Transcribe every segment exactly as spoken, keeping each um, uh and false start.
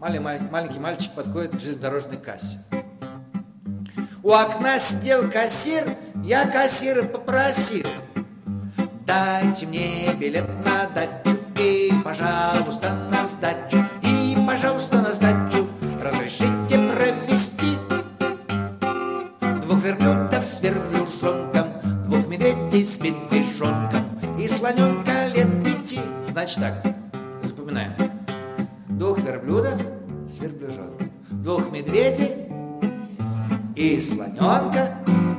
Маленький мальчик подходит к железнодорожной кассе. У окна сидел кассир, я кассира попросил: дайте мне билет на дачу и, пожалуйста, на сдачу. И, пожалуйста, на сдачу разрешите провести двух верблюдов с верблюжонком, двух медведей с медвежонком и слоненка лет пяти. Значит так, запоминаем. Двух верблюдов с верблюжонком, двух медведей и слоненка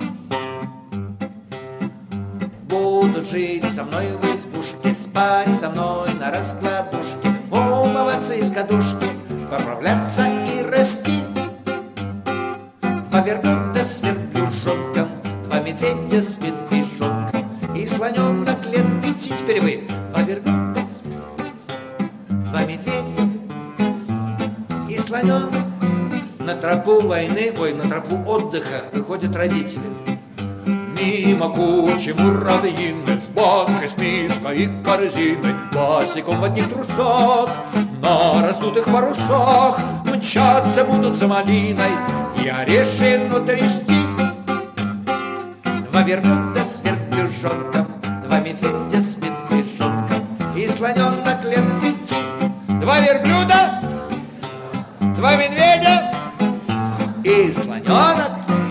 будут жить со мной в избушке, спать со мной на раскладушке, умываться из кадушки, поправляться и расти. Два верблюда с верблюжонком, два медведя с медвежонком и слоненок лет пяти. Теперь вы. Два верблюда с два медведя и слоненок. На тропу войны, ой, на тропу отдыха выходят родители. Мимо кучи муравьиных с банкой, с миской и корзиной, босиком в одних трусах, на раздутых парусах мчаться будут за малиной и орешину трясти. Два верблюда с верблюжонком, два медведя с медвежонком и слоненок лет пяти. Два верблюда, два медведя и слоненок.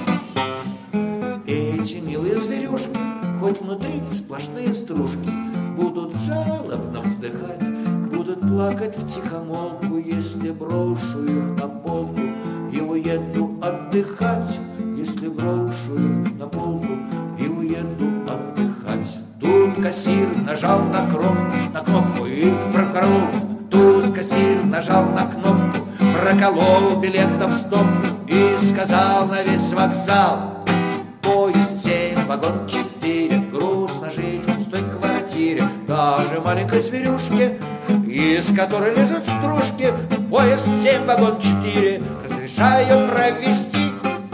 Эти милые зверюшки, хоть внутри сплошные стружки, будут жалобно вздыхать, будут плакать втихомолку, если брошу их на полку и уеду отдыхать. Если брошу их на полку и уеду отдыхать. Тут кассир нажал на кнопку, на кнопку и проколол. Тут кассир нажал на кнопку, проколол билетов стопку и сказал на весь вокзал: поезд семь, вагон четыре, грустно жить в пустой квартире. Даже маленькой зверюшке, из которой лезут стружки, поезд семь, вагон четыре разрешаю провести.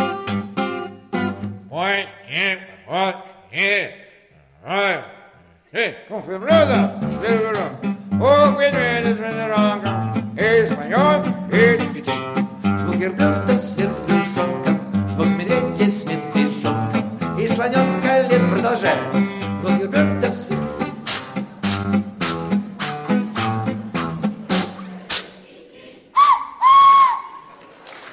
Ой, семь, вагон четыре, ой, ух, верблюда, верблюда, ух, медведя с медвежонком, и слоненок из пяти. Двух верблюдов с верблюжонком, двух медведей с медвежонком и слоненка лет. Продолжаем.